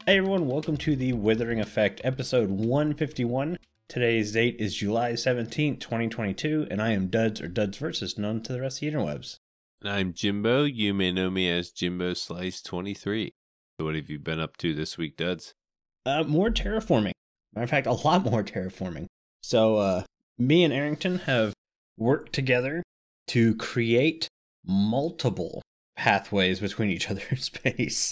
Hey everyone, welcome to the Withering Effect, episode 151. Today's date is July 17th, 2022, and I am Duds or Duds Versus, known to the rest of the interwebs. I'm Jimbo. You may know me as Jimbo Slice 23. What have you been up to this week, Duds? More terraforming. Matter of fact, a lot more terraforming. So, me and Arrington have worked together to create multiple pathways between each other's space.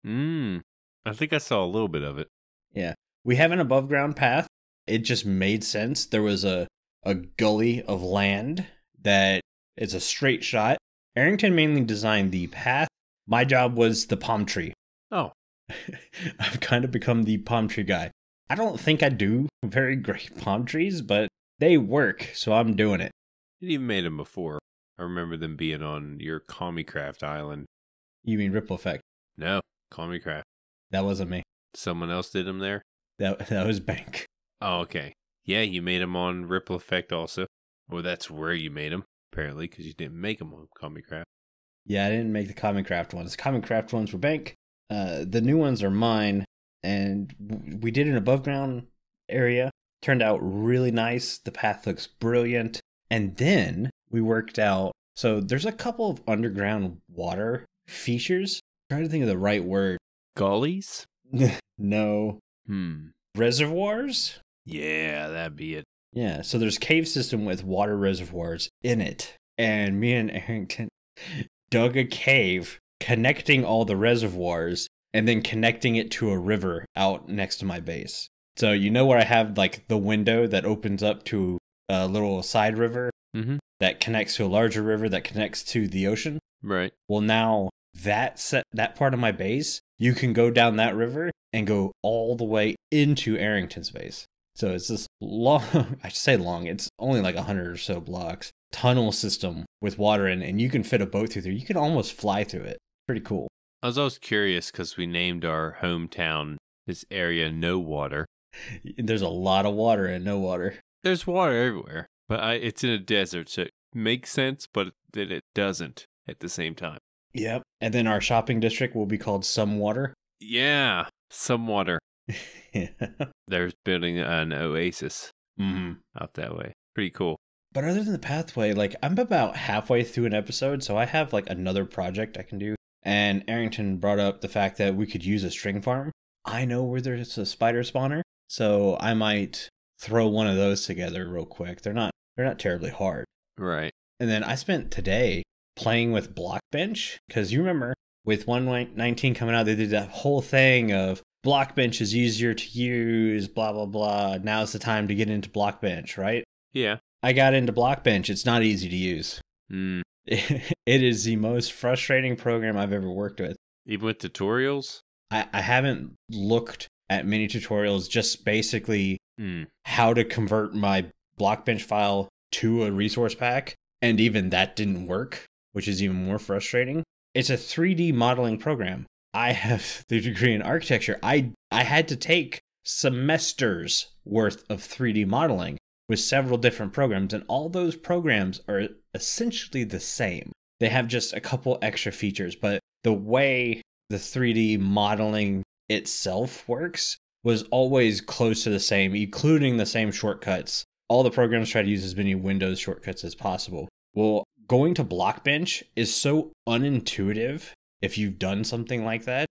I think I saw a little bit of it. Yeah. We have an above ground path. It just made sense. There was a gully of land that it's a straight shot. Arrington mainly designed the path. My job was the palm tree. Oh. I've kind of become the palm tree guy. I don't think I do very great palm trees, but they work, so I'm doing it. It even made them before. I remember them being on your Commicraft island. You mean Ripple Effect? No, Commicraft. That wasn't me. Someone else did them there? That was Bank. Oh, okay. Yeah, you made them on Ripple Effect also. Well, that's where you made them, apparently, because you didn't make them on Commicraft. Yeah, I didn't make the Commicraft ones. The Commicraft ones were Bank. The new ones are mine, and we did an above ground area. Turned out really nice. The path looks brilliant. And then we worked out. So there's a couple of underground water features. I'm trying to think of the right word. Gullies? No. Reservoirs? Yeah, that'd be it. Yeah, so there's cave system with water reservoirs in it. And me and Arrington dug a cave connecting all the reservoirs and then connecting it to a river out next to my base. So you know where I have like the window that opens up to a little side river that connects to a larger river that connects to the ocean? Right. Well, now that part of my base, you can go down that river and go all the way into Arrington's base. So it's this long, I should say long, it's only like 100 or so blocks, tunnel system with water in it, and you can fit a boat through there. You can almost fly through it. Pretty cool. I was always curious because we named our hometown, this area, No Water. There's a lot of water and no water. There's water everywhere, but it's in a desert, so it makes sense, but that it doesn't at the same time. Yep. And then our shopping district will be called Some Water. Yeah, Some Water. Yeah. They're building an oasis out that way. Pretty cool. But other than the pathway, like I'm about halfway through an episode, so I have like another project I can do. And Arrington brought up the fact that we could use a string farm. I know where there's a spider spawner, so I might throw one of those together real quick. They're not terribly hard. Right. And then I spent today playing with Blockbench, because you remember with 1.19 coming out, they did that whole thing of Blockbench is easier to use, blah, blah, blah. Now's the time to get into Blockbench, right? Yeah. I got into Blockbench. It's not easy to use. It is the most frustrating program I've ever worked with. Even with tutorials? I haven't looked at many tutorials, just basically how to convert my Blockbench file to a resource pack. And even that didn't work, which is even more frustrating. It's a 3D modeling program. I have the degree in architecture. I had to take semesters worth of 3D modeling with several different programs, and all those programs are essentially the same. They have just a couple extra features, but the way the 3D modeling itself works was always close to the same, including the same shortcuts. All the programs try to use as many Windows shortcuts as possible. Well, going to Blockbench is so unintuitive. If you've done something like that,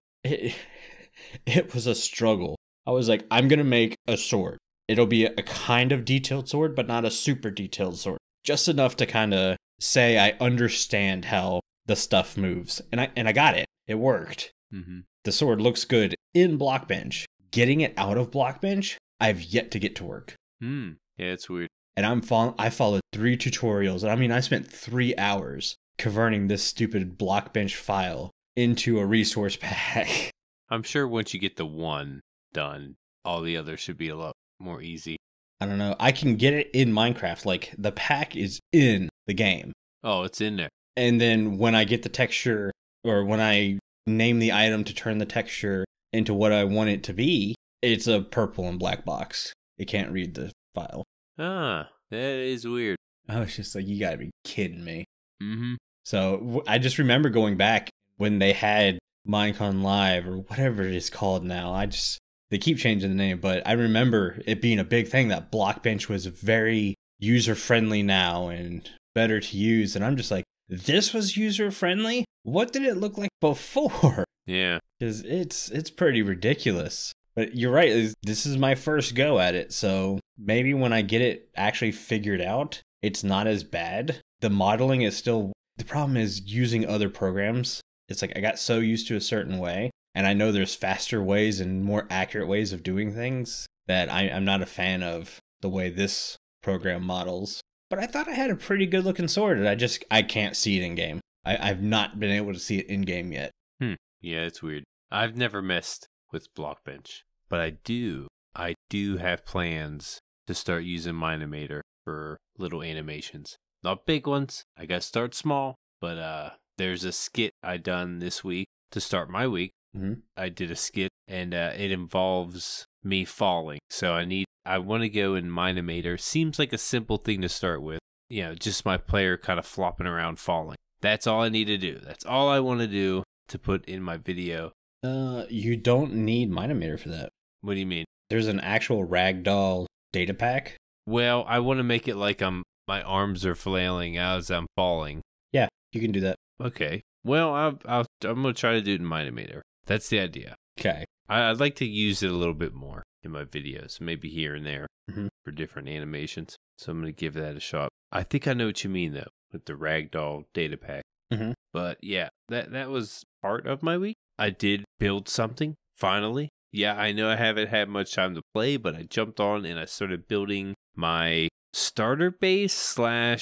it was a struggle. I was like, I'm going to make a sword. It'll be a kind of detailed sword, but not a super detailed sword. Just enough to kind of say I understand how the stuff moves. And I got it. It worked. The sword looks good in Blockbench. Getting it out of Blockbench, I've yet to get to work. Yeah, it's weird. And I followed 3 tutorials. And I mean, I spent 3 hours converting this stupid Blockbench file into a resource pack. I'm sure once you get the one done, all the others should be a lot more easy. I don't know. I can get it in Minecraft. Like, the pack is in the game. Oh, it's in there. And then when I get the texture, or when I name the item to turn the texture into what I want it to be, it's a purple and black box. It can't read the file. Ah, that is weird. I was just like, you gotta be kidding me. So I just remember going back when they had Minecon Live or whatever it is called now. They keep changing the name, but I remember it being a big thing that Blockbench was very user friendly now and better to use. And I'm just like, this was user friendly? What did it look like before? Yeah. Because it's pretty ridiculous. But you're right, this is my first go at it, so maybe when I get it actually figured out, it's not as bad. The modeling is still... The problem is using other programs. It's like I got so used to a certain way, and I know there's faster ways and more accurate ways of doing things that I'm not a fan of the way this program models. But I thought I had a pretty good looking sword, and I can't see it in game. I've not been able to see it in game yet. Yeah, it's weird. I've never messed with Blockbench, but I do have plans to start using Minimator for little animations. Not big ones. I gotta start small, but there's a skit I done this week to start my week. Mm-hmm. I did a skit, and it involves me falling. So I want to go in Minimator. Seems like a simple thing to start with. You know, just my player kind of flopping around falling. That's all I need to do. That's all I want to do to put in my video. You don't need Minimator for that. What do you mean? There's an actual ragdoll data pack. Well, I want to make it like my arms are flailing as I'm falling. Yeah, you can do that. Okay. Well, I'm going to try to do it in Minimator. That's the idea. Okay. I'd like to use it a little bit more in my videos, maybe here and there Mm-hmm. for different animations. So I'm going to give that a shot. I think I know what you mean, though, with the ragdoll data pack. Mm-hmm. But yeah, that was part of my week. I did build something, finally. Yeah, I know I haven't had much time to play, but I jumped on and I started building my starter base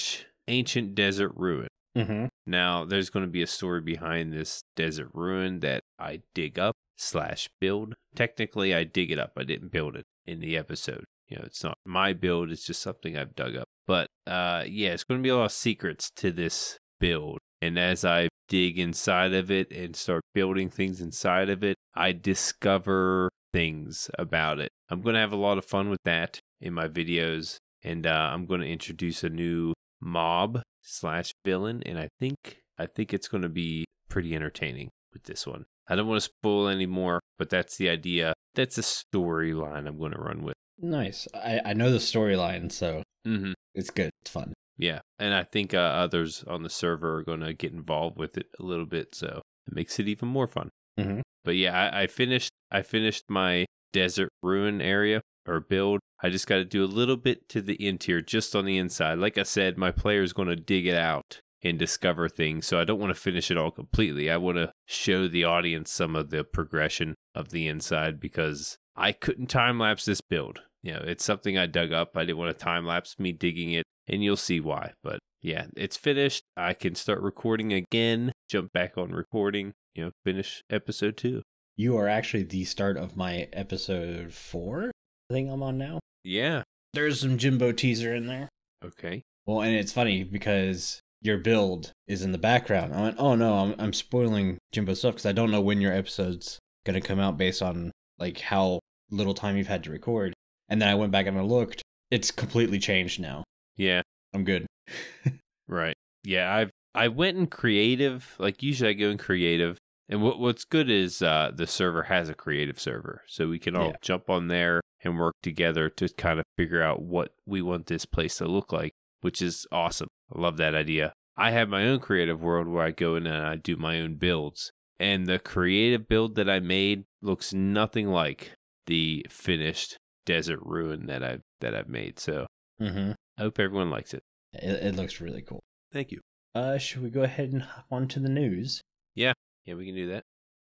/ ancient desert ruin. Mm-hmm. Now, there's going to be a story behind this desert ruin that I dig up / build. Technically, I dig it up. I didn't build it in the episode. You know, it's not my build. It's just something I've dug up. But yeah, it's going to be a lot of secrets to this build. And as I dig inside of it and start building things inside of it, I discover things about it. I'm going to have a lot of fun with that in my videos. And I'm going to introduce a new mob / villain. And I think it's going to be pretty entertaining with this one. I don't want to spoil any more, but that's the idea. That's a storyline I'm going to run with. Nice. I know the storyline, so it's good. It's fun. Yeah, and I think others on the server are going to get involved with it a little bit, so it makes it even more fun. Mm-hmm. But yeah, I finished my desert ruin area or build. I just got to do a little bit to the interior, just on the inside. Like I said, my player is going to dig it out and discover things, so I don't want to finish it all completely. I want to show the audience some of the progression of the inside because I couldn't time-lapse this build. You know, it's something I dug up. I didn't want to time-lapse me digging it, and you'll see why. But yeah, it's finished. I can start recording again, jump back on recording, finish episode 2. You are actually the start of my episode 4, I think I'm on now. Yeah. There's some Jimbo teaser in there. Okay. Well, and it's funny because your build is in the background. I went, oh no, I'm spoiling Jimbo stuff because I don't know when your episode's going to come out based on like how little time you've had to record. And then I went back and I looked. It's completely changed now. Yeah. I'm good. Right. Yeah, I went in creative. Like usually I go in creative. And what's good is the server has a creative server. So we can all jump on there and work together to kind of figure out what we want this place to look like, which is awesome. I love that idea. I have my own creative world where I go in and I do my own builds. And the creative build that I made looks nothing like the finished desert ruin that I've made. So I hope everyone likes it. It looks really cool. Thank you. Should we go ahead and hop on to the news? Yeah, we can do that.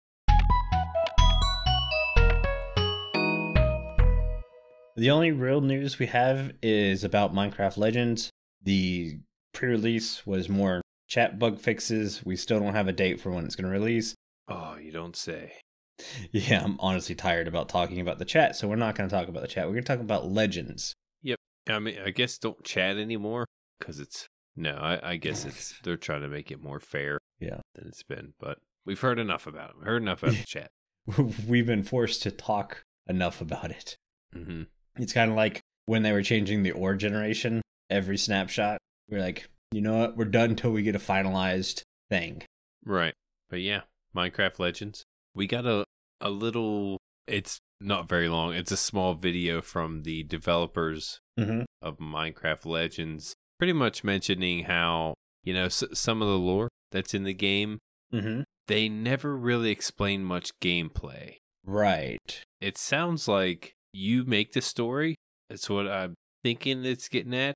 The only real news we have is about Minecraft Legends. The pre-release was more chat bug fixes. We still don't have a date for when it's going to release. Oh, you don't say. Yeah, I'm honestly tired about talking about the chat, so we're not going to talk about the chat. We're going to talk about Legends. Yep. I mean, I guess don't chat anymore because I guess they're trying to make it more fair than it's been. But we've heard enough about it. We heard enough about the chat. We've been forced to talk enough about it. Mm-hmm. It's kind of like when they were changing the ore generation every snapshot. We're like, you know what? We're done until we get a finalized thing. Right. But yeah, Minecraft Legends. We got a little, it's not very long. It's a small video from the developers of Minecraft Legends, pretty much mentioning how, some of the lore that's in the game, they never really explain much gameplay. Right. It sounds like you make the story. That's what I'm thinking it's getting at.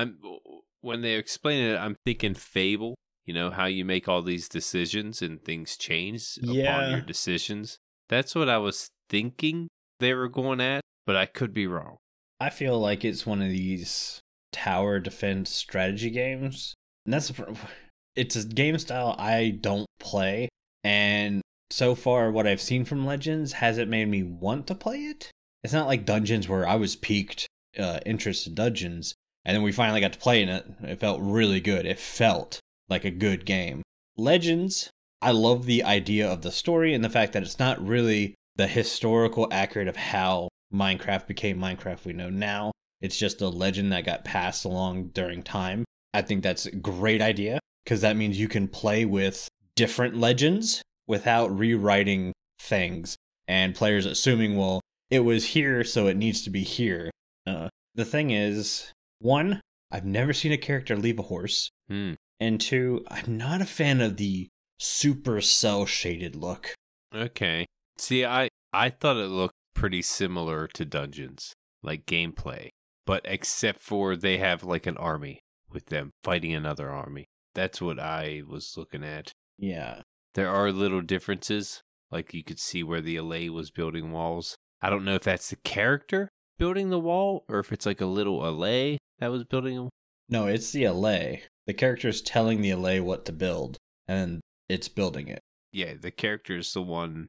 When they explain it, I'm thinking Fable. How you make all these decisions and things change upon your decisions. That's what I was thinking they were going at, but I could be wrong. I feel like it's one of these tower defense strategy games. And it's a game style I don't play. And so far, what I've seen from Legends hasn't made me want to play it. It's not like Dungeons where I was piqued interest in Dungeons. And then we finally got to play in it. It felt really good. It felt like a good game. Legends, I love the idea of the story and the fact that it's not really the historical accurate of how Minecraft became Minecraft we know now. It's just a legend that got passed along during time. I think that's a great idea because that means you can play with different legends without rewriting things and players assuming, well, it was here, so it needs to be here. The thing is, one, I've never seen a character leave a horse. And two, I'm not a fan of the super cell shaded look. Okay. See, I thought it looked pretty similar to Dungeons, like gameplay. But except for they have like an army with them fighting another army. That's what I was looking at. Yeah. There are little differences. Like you could see where the Allay was building walls. I don't know if that's the character building the wall or if it's like a little Allay that was building them. No, it's the Allay. The character is telling the Allay what to build, and it's building it. Yeah, the character is the one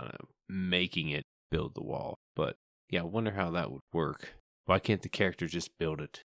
making it build the wall. But yeah, I wonder how that would work. Why can't the character just build it?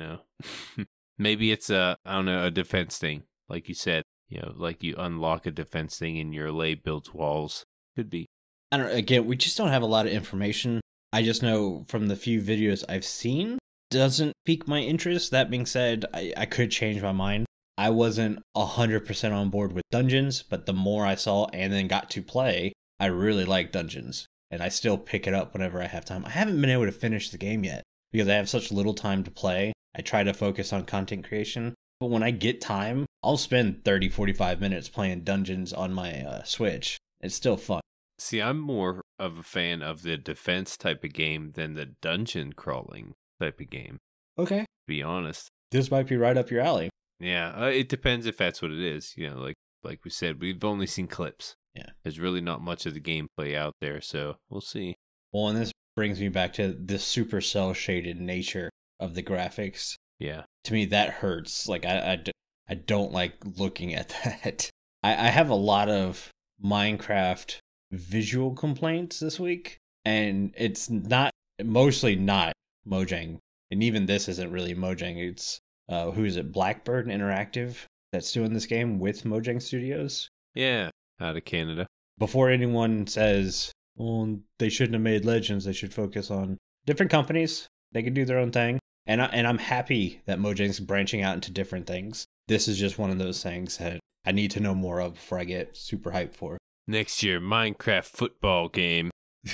Maybe it's a defense thing. Like you said, like you unlock a defense thing and your Allay builds walls. Could be. I don't know. Again, we just don't have a lot of information. I just know from the few videos I've seen, doesn't pique my interest. That being said, I could change my mind. I wasn't 100% on board with Dungeons, but the more I saw and then got to play, I really like Dungeons. And I still pick it up whenever I have time. I haven't been able to finish the game yet because I have such little time to play. I try to focus on content creation. But when I get time, I'll spend 30, 45 minutes playing Dungeons on my Switch. It's still fun. See, I'm more of a fan of the defense type of game than the dungeon crawling type of game. Okay. To be honest. This might be right up your alley. Yeah, it depends if that's what it is. Like we said, we've only seen clips. Yeah. There's really not much of the gameplay out there, so we'll see. Well, and this brings me back to the super cell shaded nature of the graphics. Yeah. To me, that hurts. Like, I don't like looking at that. I have a lot of Minecraft visual complaints this week, and it's mostly not Mojang. And even this isn't really Mojang. It's, who is it? Blackbird Interactive that's doing this game with Mojang Studios. Yeah, out of Canada. Before anyone says, well, they shouldn't have made Legends, they should focus on different companies. They can do their own thing. And I'm happy that Mojang's branching out into different things. This is just one of those things that I need to know more of before I get super hyped for. Next year, Minecraft football game.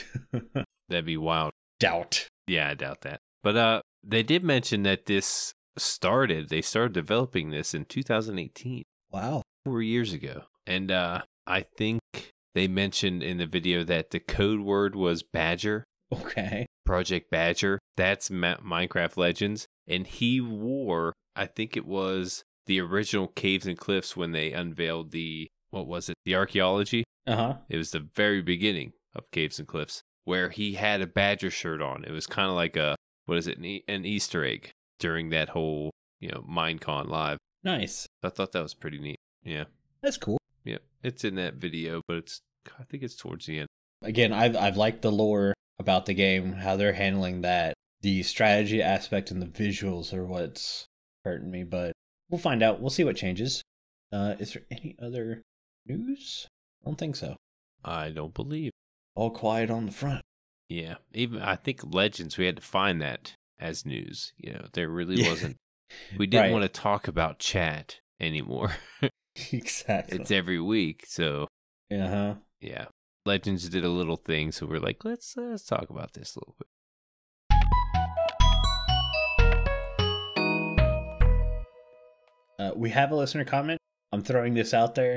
That'd be wild. Doubt. Yeah, I doubt that. But they did mention that they started developing this in 2018. Wow. 4 years ago. And I think they mentioned in the video that the code word was Badger. Okay. Project Badger. That's Minecraft Legends. And he wore, I think it was the original Caves and Cliffs when they unveiled the archaeology? Uh-huh. It was the very beginning of Caves and Cliffs where he had a Badger shirt on. It was kind of like an Easter egg during that whole, Minecon live. Nice. I thought that was pretty neat. Yeah. That's cool. Yeah. It's in that video, but I think it's towards the end. Again, I've liked the lore about the game, how they're handling that. The strategy aspect and the visuals are what's hurting me, but we'll find out. We'll see what changes. Is there any other news? I don't think so. I don't believe. All quiet on the front. Yeah. Even I think Legends, we had to find that as news. There really wasn't. We didn't want to talk about chat anymore. Exactly. It's every week, so. Uh-huh. Yeah. Legends did a little thing, so we're like, let's talk about this a little bit. We have a listener comment. I'm throwing this out there.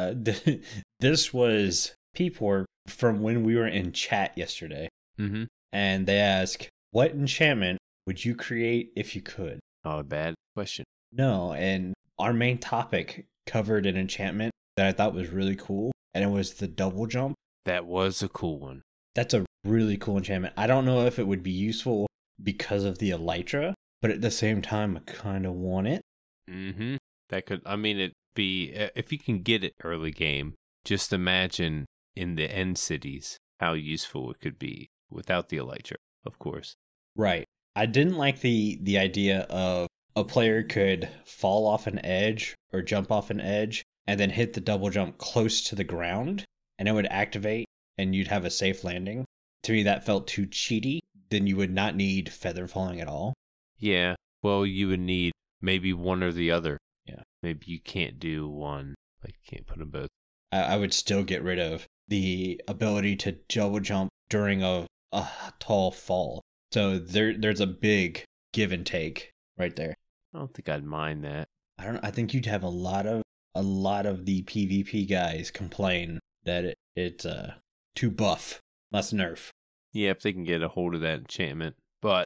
This was Peepor from when we were in chat yesterday. Mm-hmm. And they ask, what enchantment would you create if you could? Not a bad question. No, and our main topic covered an enchantment that I thought was really cool, and it was the double jump. That was a cool one. That's a really cool enchantment. I don't know if it would be useful because of the elytra, but at the same time, I kind of want it. Mm-hmm. That could, I mean, it'd be, if you can get it early game, just imagine in the end cities how useful it could be without the elytra, of course. Right. I didn't like the idea of a player could fall off an edge or jump off an edge and then hit the double jump close to the ground and it would activate and you'd have a safe landing. To me, that felt too cheaty. Then you would not need feather falling at all. Yeah. Well, you would need maybe one or the other. Yeah. Maybe you can't do one. Like, you can't put them both. I would still get rid of the ability to double jump during a tall fall. So there's a big give and take right there. I don't think I'd mind that. I think you'd have a lot of the PvP guys complain that it's too buff, less nerf. Yeah, if they can get a hold of that enchantment. But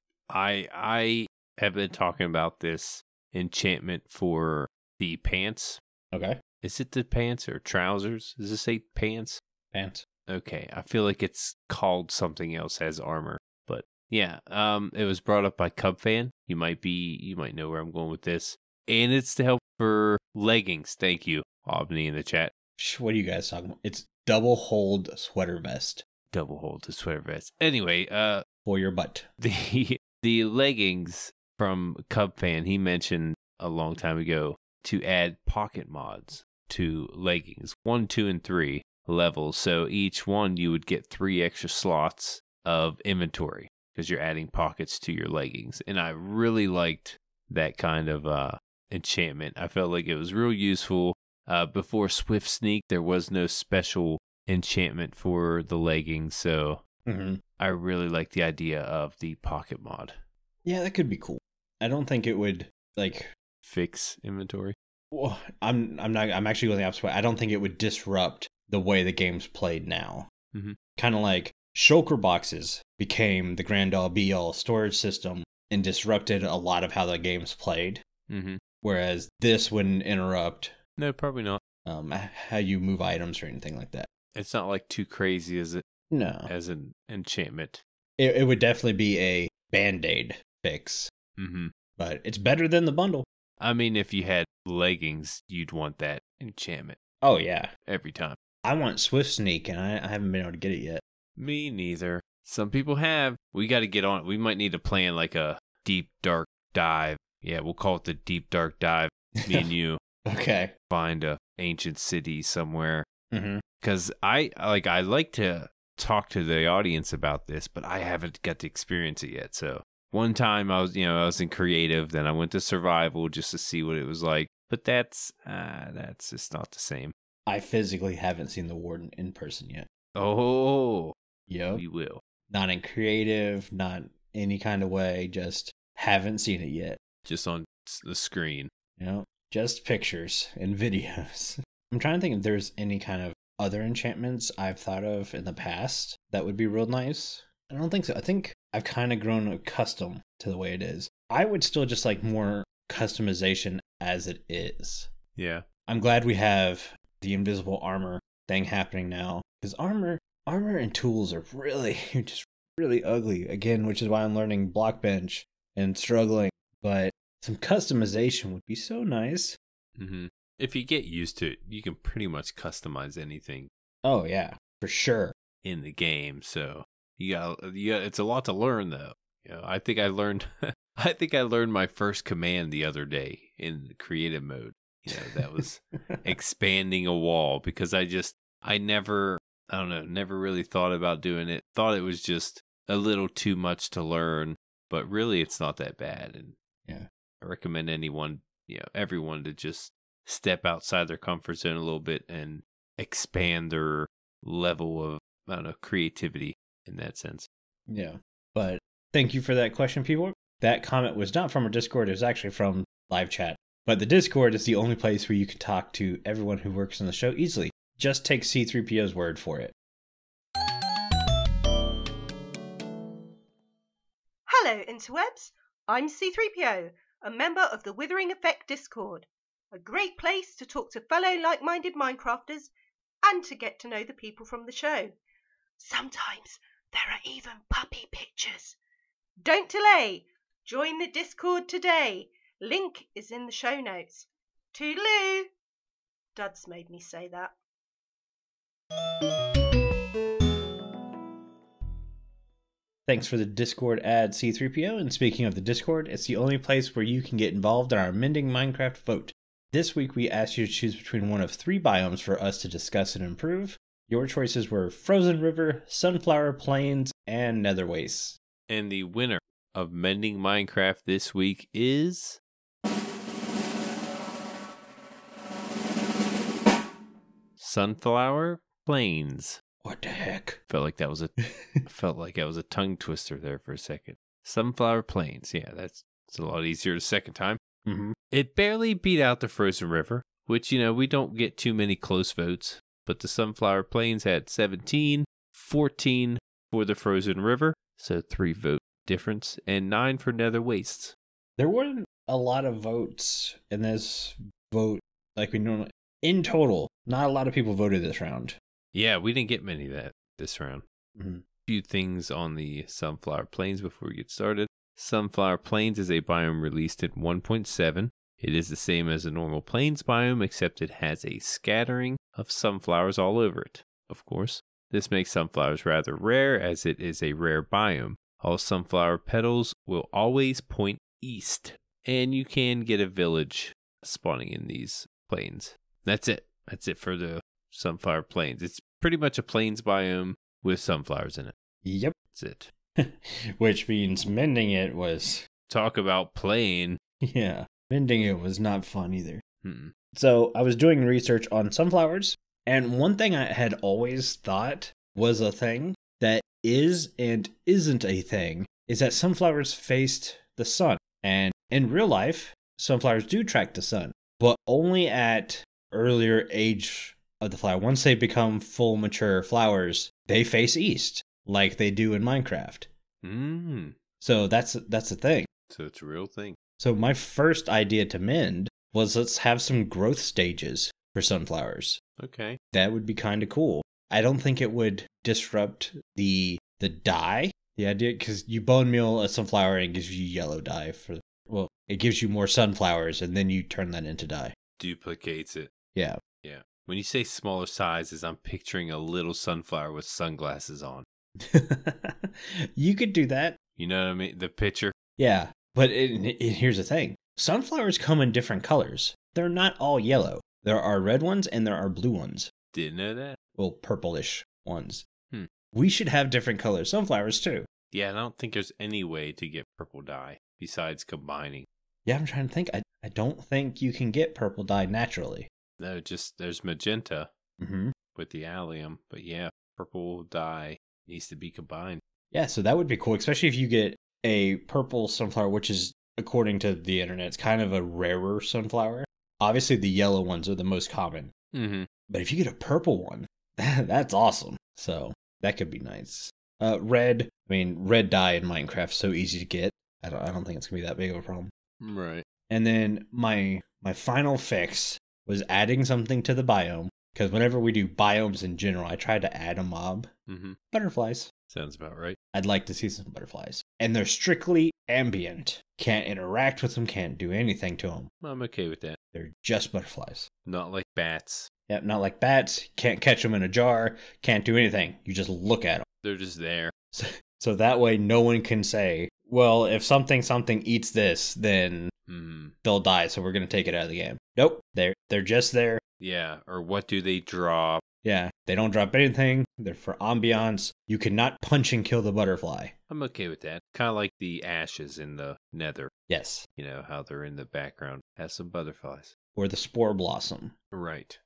I have been talking about this enchantment for the pants. Okay. Is it the pants or trousers? Does it say pants? Pants. Okay, I feel like it's called something else as armor. But yeah, it was brought up by CubFan. You might know where I'm going with this. And it's to help for leggings. Thank you, Albany in the chat. What are you guys talking about? It's double hold sweater vest. Double hold the sweater vest. Anyway, for your butt. The leggings from CubFan, he mentioned a long time ago to add pocket mods to leggings, 1, 2, and 3 levels. So each one you would get 3 extra slots of inventory because you're adding pockets to your leggings. And I really liked that kind of enchantment. I felt like it was real useful. Before Swift Sneak, there was no special enchantment for the leggings, so I really like the idea of the pocket mod. Yeah, that could be cool. I don't think it would fix inventory. Well, I'm actually going the opposite way. I don't think it would disrupt the way the game's played now. Mm-hmm. Kind of like shulker boxes became the grand all be all storage system and disrupted a lot of how the game's played. Mm-hmm. Whereas this wouldn't interrupt. No, probably not. How you move items or anything like that. It's not like too crazy as it. No. As an enchantment. It would definitely be a Band-Aid fix. Mm-hmm. But it's better than the bundle. I mean, if you had leggings, you'd want that enchantment. Oh, yeah. Every time. I want Swift Sneak, and I haven't been able to get it yet. Me neither. Some people have. We got to get on it. We might need to plan like a deep, dark dive. Yeah, we'll call it the deep, dark dive. Me and you. Okay. Find a ancient city somewhere. Mm-hmm. Because I like to talk to the audience about this, but I haven't got to experience it yet. So one time I was in creative, then I went to survival just to see what it was like. But that's just not the same. I physically haven't seen the Warden in person yet. Oh, yep. We will. Not in creative, not any kind of way. Just haven't seen it yet. Just on the screen. Just pictures and videos. I'm trying to think if there's any kind of other enchantments I've thought of in the past that would be real nice. I don't think so. I think I've kind of grown accustomed to the way it is. I would still just like more customization as it is. Yeah. I'm glad we have the invisible armor thing happening now, because armor and tools are really ugly again, which is why I'm learning Blockbench and struggling. But some customization would be so nice. Mm-hmm. If you get used to it, you can pretty much customize anything. Oh yeah, for sure. In the game, so you got it's a lot to learn though. I think I learned my first command the other day in creative mode. That was expanding a wall, because I never really thought about doing it. Thought it was just a little too much to learn, but really it's not that bad. And yeah, I recommend everyone to just step outside their comfort zone a little bit and expand their level of, I don't know, creativity in that sense. Yeah. But thank you for that question, people. That comment was not from our Discord. It was actually from live chat. But the Discord is the only place where you can talk to everyone who works on the show easily. Just take C3PO's word for it. Hello, interwebs. I'm C3PO, a member of the Withering Effect Discord. A great place to talk to fellow like-minded Minecrafters and to get to know the people from the show. Sometimes there are even puppy pictures. Don't delay. Join the Discord today. Link is in the show notes. Toodaloo! Duds made me say that. Thanks for the Discord ad, C3PO. And speaking of the Discord, it's the only place where you can get involved in our Mending Minecraft vote. This week, we asked you to choose between one of 3 biomes for us to discuss and improve. Your choices were Frozen River, Sunflower Plains, and Nether Wastes. And the winner of Mending Minecraft this week is... Sunflower Plains. What the heck? Felt like that was a tongue twister there for a second. Sunflower Plains. Yeah, it's a lot easier the second time. Mm-hmm. It barely beat out the Frozen River, which, we don't get too many close votes. But the Sunflower Plains had 17, 14 for the Frozen River, so 3 vote difference, and 9 for Nether Wastes. There weren't a lot of votes in this vote, like we normally. In total, not a lot of people voted this round. Yeah, we didn't get many this round. Mm-hmm. A few things on the Sunflower Plains before we get started. Sunflower Plains is a biome released in 1.7. It is the same as a normal plains biome, except it has a scattering of sunflowers all over it. Of course, this makes sunflowers rather rare, as it is a rare biome. All sunflower petals will always point east, and you can get a village spawning in these plains. That's it. That's it for the Sunflower Plains. It's pretty much a plains biome with sunflowers in it. Yep. That's it. Which means mending it was... Talk about plain. Yeah. Mending it was not fun either. Mm-mm. So I was doing research on sunflowers, and one thing I had always thought was a thing that is and isn't a thing is that sunflowers faced the sun. And in real life, sunflowers do track the sun, but only at earlier age of the flower. Once they become full mature flowers, they face east like they do in Minecraft. So that's the thing. So it's a real thing. So my first idea to mend was let's have some growth stages for sunflowers. Okay. That would be kind of cool. I don't think it would disrupt the dye. The idea, because you bone meal a sunflower and it gives you yellow dye it gives you more sunflowers and then you turn that into dye. Duplicates it. Yeah. Yeah. When you say smaller sizes, I'm picturing a little sunflower with sunglasses on. You could do that. You know what I mean? The picture. Yeah. But here's the thing. Sunflowers come in different colors. They're not all yellow. There are red ones and there are blue ones. Didn't know that. Well, purplish ones. We should have different color sunflowers too. Yeah, I don't think there's any way to get purple dye besides combining. Yeah, I'm trying to think. I don't think you can get purple dye naturally. No, just there's magenta with the allium. But yeah, purple dye needs to be combined. Yeah, so that would be cool, especially if you get a purple sunflower, which is, according to the internet, it's kind of a rarer sunflower. Obviously, the yellow ones are the most common. Mm-hmm. But if you get a purple one, that's awesome. So that could be nice. Red dye in Minecraft is so easy to get. I don't think it's going to be that big of a problem. Right. And then my final fix was adding something to the biome. Because whenever we do biomes in general, I try to add a mob. Butterflies. Sounds about right. I'd like to see some butterflies. And they're strictly ambient. Can't interact with them, can't do anything to them. I'm okay with that. They're just butterflies. Not like bats. Yeah, not like bats. Can't catch them in a jar. Can't do anything. You just look at them. They're just there. So that way no one can say, well, if something eats this, then they'll die, so we're going to take it out of the game. Nope. They're just there. Yeah, or what do they drop? Yeah, they don't drop anything. They're for ambiance. You cannot punch and kill the butterfly. I'm okay with that. Kind of like the ashes in the nether. Yes. You know, how they're in the background. Has some butterflies. Or the spore blossom. Right.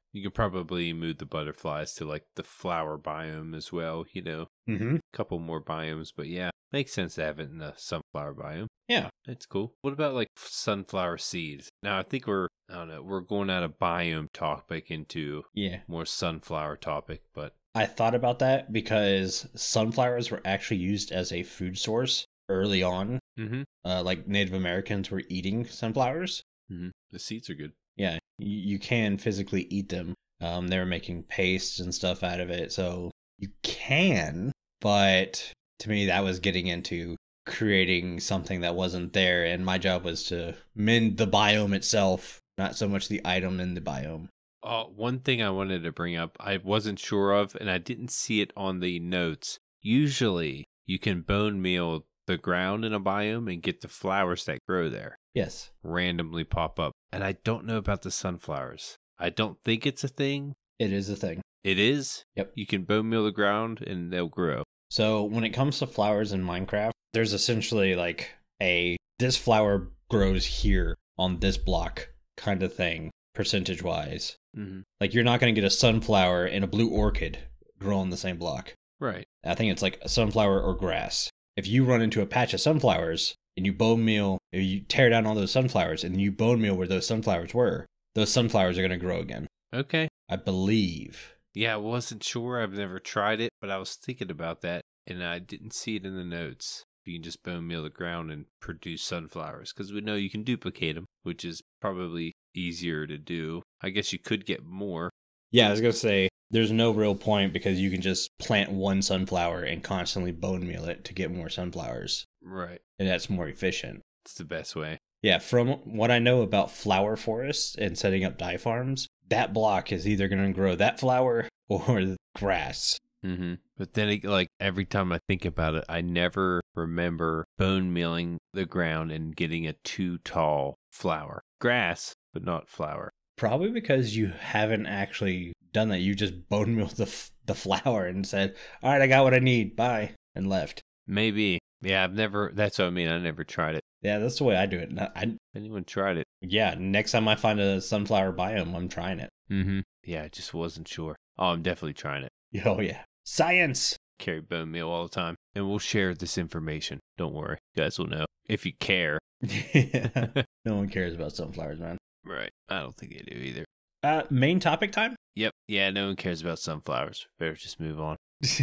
You could probably move the butterflies to like the flower biome as well, you know. Mm-hmm. A couple more biomes, but yeah, makes sense to have it in the sunflower biome. Yeah. It's cool. What about like sunflower seeds? Now I think we're going out of biome topic into more sunflower topic, but I thought about that because sunflowers were actually used as a food source early on. Mm-hmm. Like Native Americans were eating sunflowers. Mm-hmm. The seeds are good. Yeah, you can physically eat them. They were making pastes and stuff out of it, so you can. But to me, that was getting into creating something that wasn't there, and my job was to mend the biome itself, not so much the item in the biome. One thing I wanted to bring up, I wasn't sure of, and I didn't see it on the notes. Usually, you can bone meal the ground in a biome and get the flowers that grow there. Yes. Randomly pop up. And I don't know about the sunflowers. I don't think it's a thing. It is a thing. It is? Yep. You can bone meal the ground and they'll grow. So when it comes to flowers in Minecraft, there's essentially like this flower grows here on this block kind of thing, percentage-wise. Mm-hmm. Like you're not going to get a sunflower and a blue orchid grow on the same block. Right. I think it's like a sunflower or grass. If you run into a patch of sunflowers and you bone meal, if you tear down all those sunflowers and you bone meal where those sunflowers were, those sunflowers are going to grow again. Okay. I believe. Yeah, I wasn't sure. I've never tried it, but I was thinking about that and I didn't see it in the notes. You can just bone meal the ground and produce sunflowers because we know you can duplicate them, which is probably easier to do. I guess you could get more. Yeah, I was going to say, there's no real point because you can just plant one sunflower and constantly bone meal it to get more sunflowers. Right. And that's more efficient. It's the best way. Yeah, from what I know about flower forests and setting up dye farms, that block is either going to grow that flower or grass. Mm-hmm. But then, like, every time I think about it, I never remember bone mealing the ground and getting a too tall flower. Grass, but not flower. Probably because you haven't actually done that. You just bone mealed the flower and said, all right, I got what I need. Bye. And left. Maybe. Yeah, that's what I mean. I never tried it. Yeah, that's the way I do it. Anyone tried it? Yeah, next time I find a sunflower biome, I'm trying it. Mm-hmm. Yeah, I just wasn't sure. Oh, I'm definitely trying it. Oh, yeah. Science! Carry bone meal all the time. And we'll share this information. Don't worry. You guys will know. If you care. Yeah. No one cares about sunflowers, man. Right. I don't think they do either. Main topic time? Yep. Yeah, no one cares about sunflowers. Better just move on.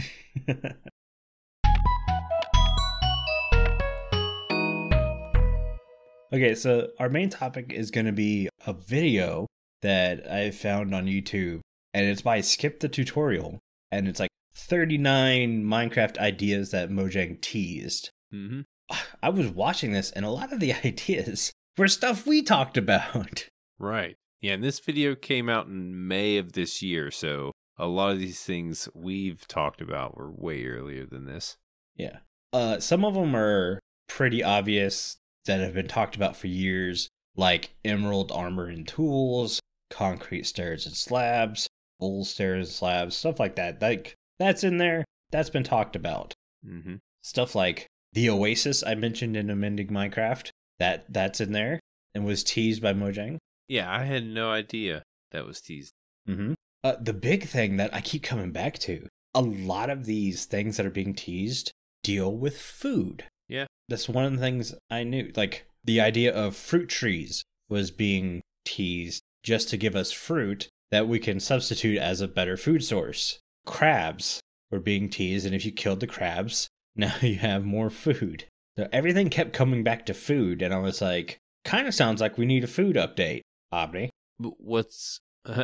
Okay, so our main topic is going to be a video that I found on YouTube, and it's by Skip the Tutorial, and it's like 39 Minecraft ideas that Mojang teased. Mm-hmm. I was watching this, and a lot of the ideas were stuff we talked about. Right. Yeah, and this video came out in May of this year, so a lot of these things we've talked about were way earlier than this. Yeah. Some of them are pretty obvious that have been talked about for years, like emerald armor and tools, concrete stairs and slabs, bull stairs and slabs, stuff like that. Like, that's in there. That's been talked about. Mm-hmm. Stuff like the Oasis I mentioned in Amending Minecraft, that's in there and was teased by Mojang. Yeah, I had no idea that was teased. Mm-hmm. The big thing that I keep coming back to, a lot of these things that are being teased deal with food. Yeah. That's one of the things I knew. Like, the idea of fruit trees was being teased just to give us fruit that we can substitute as a better food source. Crabs were being teased, and if you killed the crabs, now you have more food. So everything kept coming back to food, and I was like, kind of sounds like we need a food update, Aubrey. But what's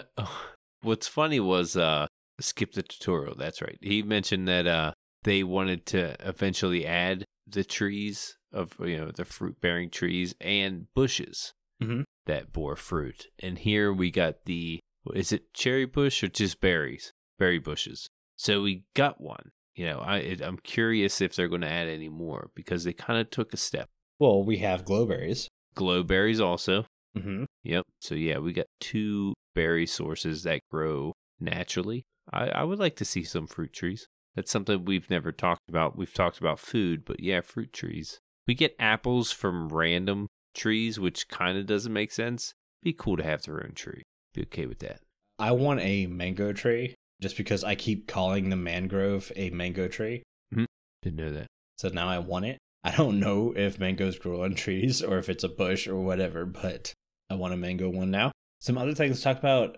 funny was Skip the Tutorial. That's right. He mentioned that they wanted to eventually add the trees of, the fruit-bearing trees and bushes that bore fruit. And here we got is it cherry bush or just berries? Berry bushes. So we got one. I'm curious if they're going to add any more because they kind of took a step. Well, we have glowberries. Glowberries also. Mm-hmm. Yep. So yeah, we got 2 berry sources that grow naturally. I would like to see some fruit trees. That's something we've never talked about. We've talked about food, but yeah, fruit trees. We get apples from random trees, which kind of doesn't make sense. Be cool to have their own tree. Be okay with that. I want a mango tree just because I keep calling the mangrove a mango tree. Didn't know that. So now I want it. I don't know if mangoes grow on trees or if it's a bush or whatever, but I want a mango one now. Some other things to talk about.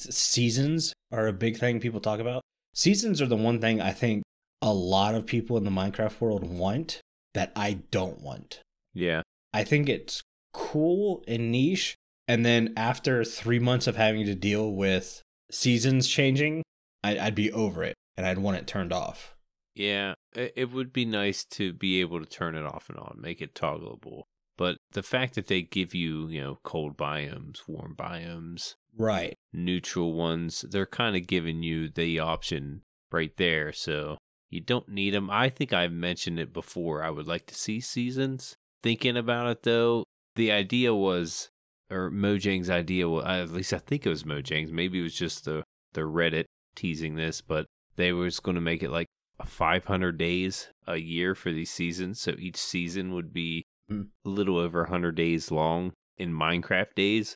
Seasons are a big thing people talk about. Seasons are the one thing I think a lot of people in the Minecraft world want that I don't want. Yeah. I think it's cool and niche. And then after 3 months of having to deal with seasons changing, I'd be over it and I'd want it turned off. Yeah, it would be nice to be able to turn it off and on, make it toggleable. But the fact that they give you, cold biomes, warm biomes, right, neutral ones, they're kind of giving you the option right there. So you don't need them. I think I've mentioned it before. I would like to see seasons. Thinking about it, though, the idea was, or Mojang's idea, at least I think it was Mojang's. Maybe it was just the Reddit teasing this, but they was going to make it like 500 days a year for these seasons. So each season would be a little over 100 days long in Minecraft days.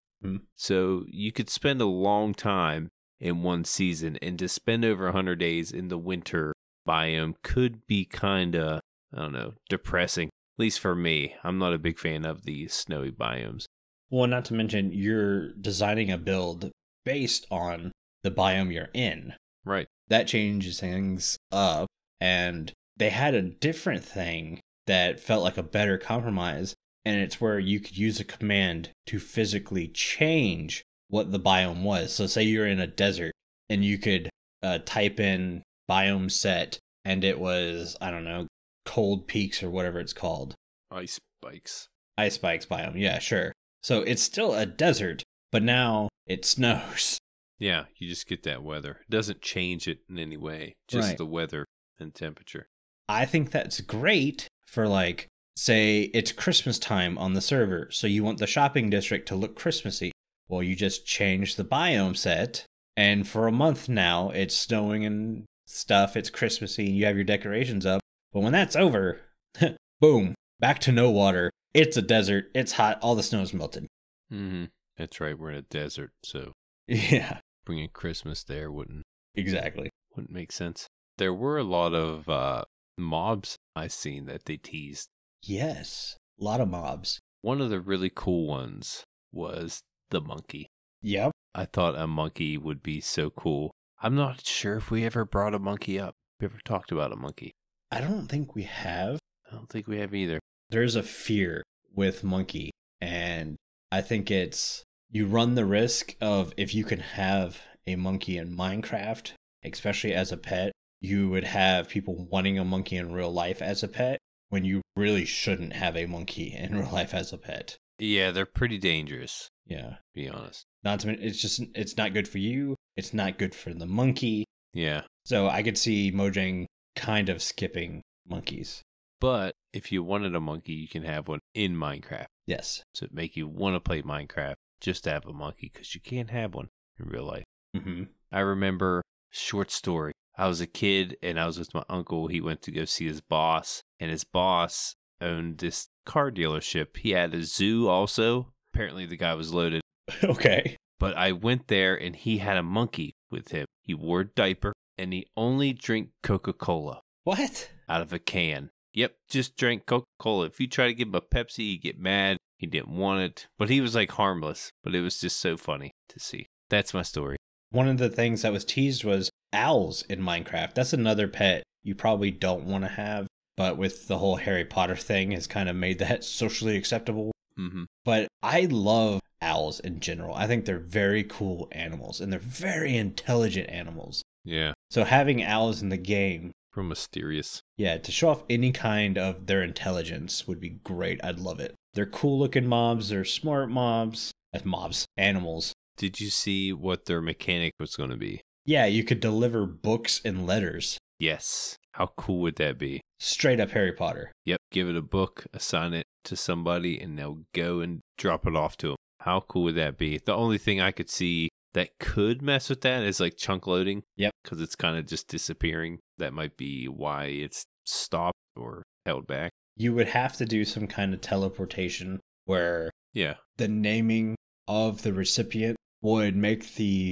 So you could spend a long time in one season, and to spend over 100 days in the winter biome could be kind of, I don't know, depressing. At least for me. I'm not a big fan of the snowy biomes. Well, not to mention you're designing a build based on the biome you're in. Right. That changes things up. And they had a different thing that felt like a better compromise. And it's where you could use a command to physically change what the biome was. So say you're in a desert and you could type in biome set and it was, I don't know, cold peaks or whatever it's called. Ice spikes. Ice spikes biome. Yeah, sure. So it's still a desert, but now it snows. Yeah, you just get that weather. It doesn't change it in any way. Just right. The weather and temperature. I think that's great for, like, say it's Christmas time on the server, so you want the shopping district to look Christmassy. Well, you just change the biome set, and for a month now, it's snowing and stuff, it's Christmassy, and you have your decorations up. But when that's over, boom, back to no water. It's a desert, it's hot, all the snow's melted. Mm-hmm. That's right, we're in a desert, so yeah, bringing Christmas there wouldn't make sense. There were a lot of mobs I've seen that they teased. Yes, a lot of mobs. One of the really cool ones was the monkey. Yep. I thought a monkey would be so cool. I'm not sure if we ever brought a monkey up. We ever talked about a monkey? I don't think we have. I don't think we have either. There's a fear with monkey, and I think it's you run the risk of if you can have a monkey in Minecraft, especially as a pet, you would have people wanting a monkey in real life as a pet when you really shouldn't have a monkey in real life as a pet. Yeah, they're pretty dangerous. Yeah. To be honest. Not to mention, it's not good for you. It's not good for the monkey. Yeah. So I could see Mojang kind of skipping monkeys. But if you wanted a monkey, you can have one in Minecraft. Yes. So it make you want to play Minecraft just to have a monkey because you can't have one in real life. Mm-hmm. I remember, short story. I was a kid and I was with my uncle. He went to go see his boss, and his boss owned this car dealership. He had a zoo also. Apparently the guy was loaded. Okay. But I went there and he had a monkey with him. He wore a diaper and he only drank Coca-Cola. What? Out of a can. Yep, just drank Coca-Cola. If you try to give him a Pepsi, he'd get mad. He didn't want it. But he was like harmless. But it was just so funny to see. That's my story. One of the things that was teased was owls in Minecraft. That's another pet you probably don't want to have. But with the whole Harry Potter thing has kind of made that socially acceptable. Mm-hmm. But I love owls in general. I think they're very cool animals. And they're very intelligent animals. Yeah. So having owls in the game. Real mysterious. Yeah, to show off any kind of their intelligence would be great. I'd love it. They're cool looking mobs. They're smart mobs. Animals. Did you see what their mechanic was going to be? Yeah, you could deliver books and letters. Yes. How cool would that be? Straight up Harry Potter. Yep. Give it a book, assign it to somebody, and they'll go and drop it off to them. How cool would that be? The only thing I could see that could mess with that is like chunk loading. Yep. Because it's kind of just disappearing. That might be why it's stopped or held back. You would have to do some kind of teleportation where the naming of the recipient would make the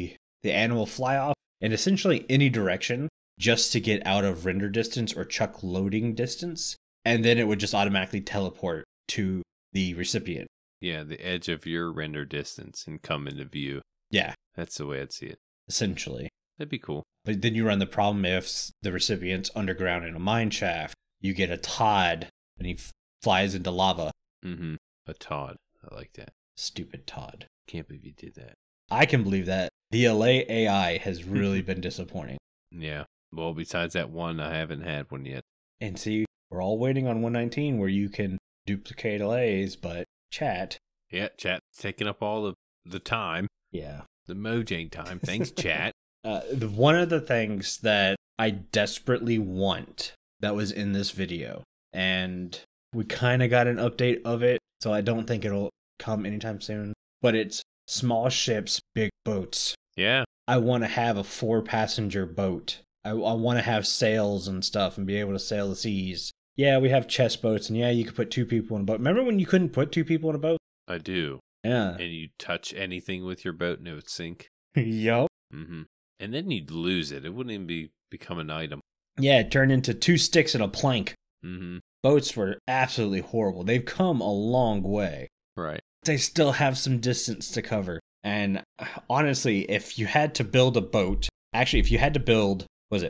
the animal fly off in essentially any direction just to get out of render distance or chuck loading distance, and then it would just automatically teleport to the recipient. Yeah, the edge of your render distance and come into view. Yeah. That's the way I'd see it. Essentially. That'd be cool. But then you run the problem if the recipient's underground in a mine shaft, you get a Todd and he flies into lava. Mm-hmm. A Todd. I like that. Stupid Todd. Can't believe you did that. I can believe that. The LA AI has really been disappointing. Yeah. Well, besides that one, I haven't had one yet. And see, we're all waiting on 119 where you can duplicate LAs, but chat. Yeah, chat's taking up all the time. Yeah. The Mojang time. Thanks, chat. One of the things that I desperately want that was in this video, and we kind of got an update of it, so I don't think it'll come anytime soon, but it's small ships, big boats. Yeah. I want to have a 4-passenger boat. I want to have sails and stuff and be able to sail the seas. Yeah, we have chest boats, and yeah, you could put 2 people in a boat. Remember when you couldn't put 2 people in a boat? I do. Yeah. And you touch anything with your boat and it would sink. Yup. Mm-hmm. And then you'd lose it. It wouldn't even become an item. Yeah, it turned into 2 sticks and a plank. Mm-hmm. Boats were absolutely horrible. They've come a long way. Right. They still have some distance to cover. And honestly, if you had to build a boat, actually, if you had to build,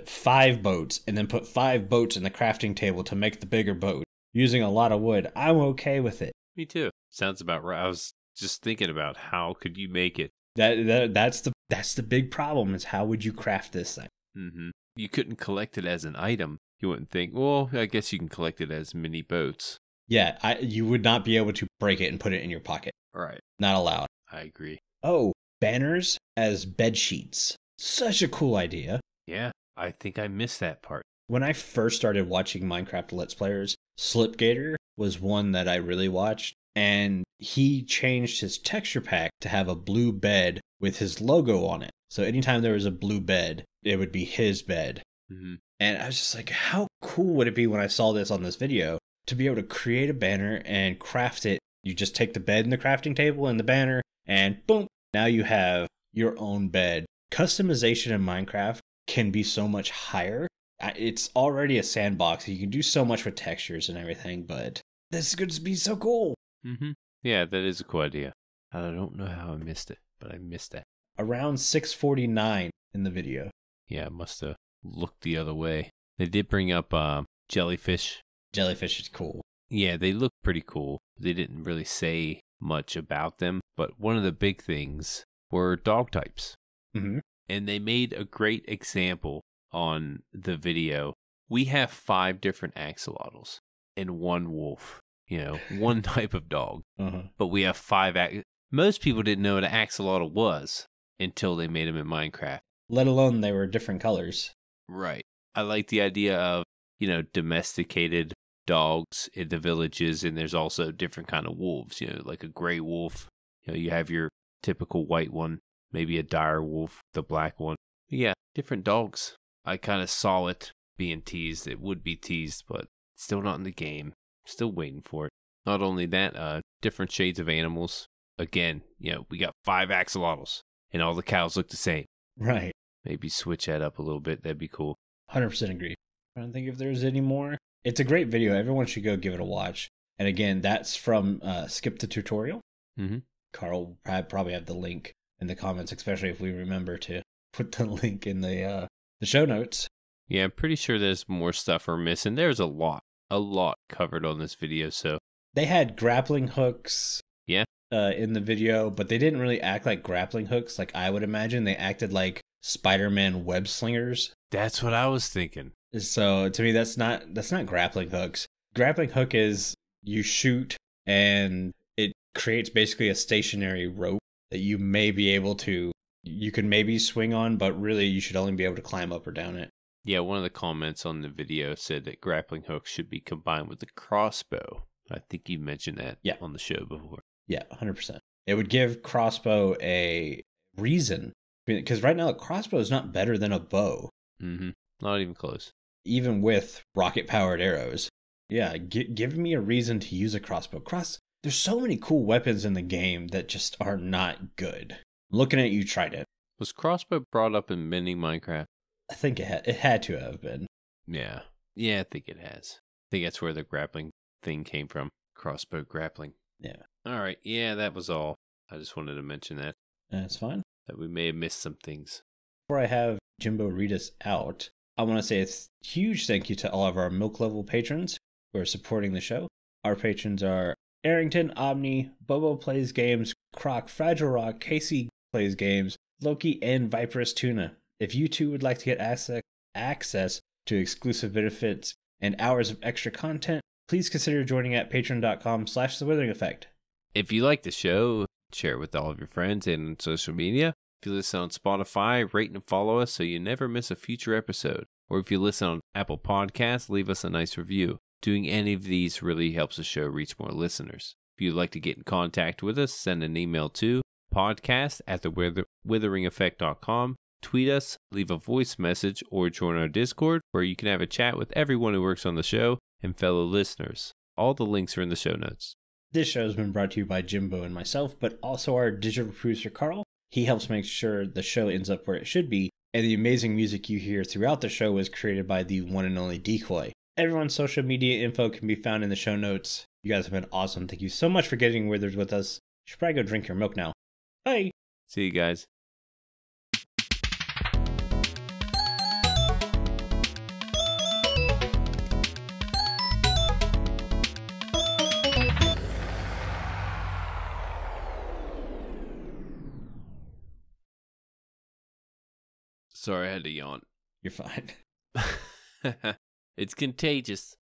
5 boats and then put 5 boats in the crafting table to make the bigger boat using a lot of wood, I'm okay with it. Me too. Sounds about right. I was just thinking about how could you make it. That's the big problem is how would you craft this thing? Mm-hmm. You couldn't collect it as an item. You wouldn't think, well, I guess you can collect it as mini boats. Yeah, you would not be able to break it and put it in your pocket. Right. Not allowed. I agree. Oh, banners as bed sheets. Such a cool idea. Yeah, I think I missed that part. When I first started watching Minecraft Let's Players, Slipgator was one that I really watched, and he changed his texture pack to have a blue bed with his logo on it. So anytime there was a blue bed, it would be his bed. Mm-hmm. And I was just like, how cool would it be when I saw this on this video to be able to create a banner and craft it? You just take the bed and the crafting table and the banner, and boom, now you have your own bed. Customization in Minecraft can be so much higher. It's already a sandbox. You can do so much with textures and everything, but this is going to be so cool. Mm-hmm. Yeah, that is a cool idea. I don't know how I missed it, but I missed that. Around 6:49 in the video. Yeah, I must have looked the other way. They did bring up jellyfish. Jellyfish is cool. Yeah, they look pretty cool. They didn't really say much about them, but one of the big things were dog types. Mm-hmm. And they made a great example on the video. We have 5 different axolotls and 1 wolf. You know, 1 type of dog. Uh-huh. But we have 5 Most people didn't know what an axolotl was until they made them in Minecraft. Let alone they were different colors. Right. I like the idea of, domesticated dogs in the villages, and there's also different kind of wolves, like a gray wolf. You have your typical white one, maybe a dire wolf, the black one. Yeah, different dogs. I kind of saw it being teased. It would be teased, but still not in the game. Still waiting for it. Not only that, different shades of animals. Again, we got 5 axolotls, and all the cows look the same. Right. Maybe switch that up a little bit. That'd be cool. 100% agree. I don't think if there's any more. It's a great video. Everyone should go give it a watch. And again, that's from Skip the Tutorial. Mm-hmm. Carl will probably have the link in the comments, especially if we remember to put the link in the show notes. Yeah, I'm pretty sure there's more stuff we're missing. There's a lot covered on this video. So they had grappling hooks. Yeah. In the video, but they didn't really act like grappling hooks like I would imagine. They acted like Spider-Man web slingers. That's what I was thinking. So to me, that's not grappling hooks. Grappling hook is you shoot and it creates basically a stationary rope that you may be able to, you can maybe swing on, but really you should only be able to climb up or down it. Yeah, one of the comments on the video said that grappling hooks should be combined with the crossbow. I think you mentioned that on the show before. Yeah, 100%. It would give crossbow a reason, because right now a crossbow is not better than a bow. Mm-hmm. Not even close. Even with rocket-powered arrows. Yeah, give me a reason to use a crossbow. There's so many cool weapons in the game that just are not good. Looking at you, Trident. Was crossbow brought up in mini Minecraft? I think it had to have been. Yeah. Yeah, I think it has. I think that's where the grappling thing came from. Crossbow grappling. Yeah. All right. Yeah, that was all. I just wanted to mention that. That's fine. That we may have missed some things. Before I have Jimbo read us out, I want to say a huge thank you to all of our milk level patrons who are supporting the show. Our patrons are Arrington, Omni, Bobo Plays Games, Croc, Fragile Rock, Casey Plays Games, Loki, and Viperous Tuna. If you too would like to get access to exclusive benefits and hours of extra content, please consider joining at patreon.com/The Withering Effect. If you like the show, share it with all of your friends and on social media. If you listen on Spotify, rate and follow us so you never miss a future episode. Or if you listen on Apple Podcasts, leave us a nice review. Doing any of these really helps the show reach more listeners. If you'd like to get in contact with us, send an email to podcast@thewitheringeffect.com. Tweet us, leave a voice message, or join our Discord where you can have a chat with everyone who works on the show and fellow listeners. All the links are in the show notes. This show has been brought to you by Jimbo and myself, but also our digital producer, Carl. He helps make sure the show ends up where it should be, and the amazing music you hear throughout the show was created by the one and only Decoy. Everyone's social media info can be found in the show notes. You guys have been awesome. Thank you so much for getting withered with us. You should probably go drink your milk now. Bye! See you guys. Sorry, I had to yawn. You're fine. It's contagious.